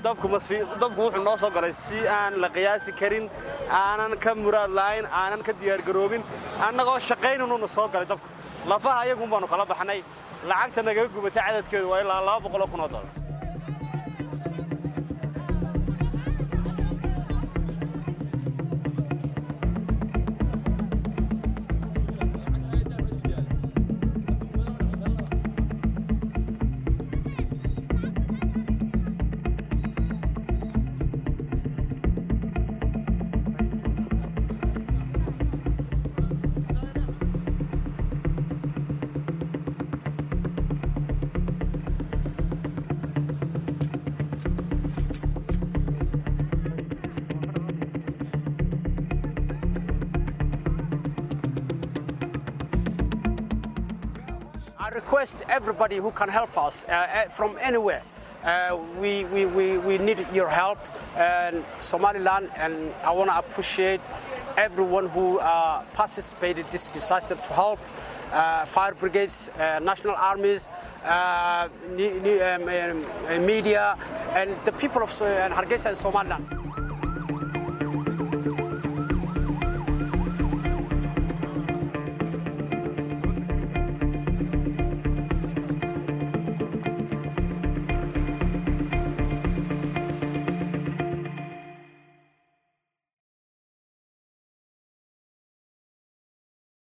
dabku wuxuu noo soo galay si aan la qiyaasi karin aanan ka muraad la'ayn aanan ka diyaar garoobin annagoo shaqaynaynuuna soo galay dabku lafaha ayagun baanu kala baxnay lacagta nagaga gubatay cadadkeedu waa ilaa $200,000. I request everybody who can help us from anywhere. We need your help in Somaliland, and I want to appreciate everyone who participated in this disaster to help fire brigades, national armies, media, and the people of Hargeisa and Somaliland.